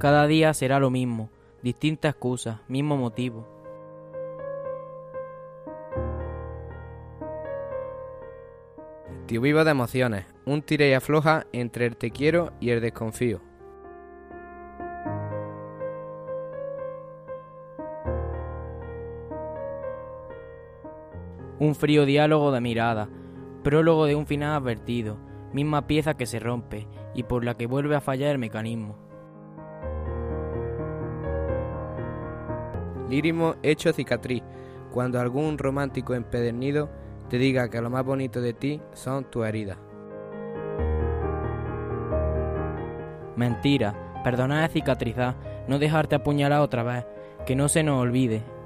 Cada día será lo mismo, distintas excusas, mismo motivo. Tío vivo de emociones, un tira y afloja entre el te quiero y el desconfío. Un frío diálogo de mirada, prólogo de un final advertido, misma pieza que se rompe y por la que vuelve a fallar el mecanismo. Lírico hecho cicatriz, cuando algún romántico empedernido te diga que lo más bonito de ti son tus heridas. Mentira, perdonar es cicatrizar, no dejarte apuñalar otra vez, que no se nos olvide,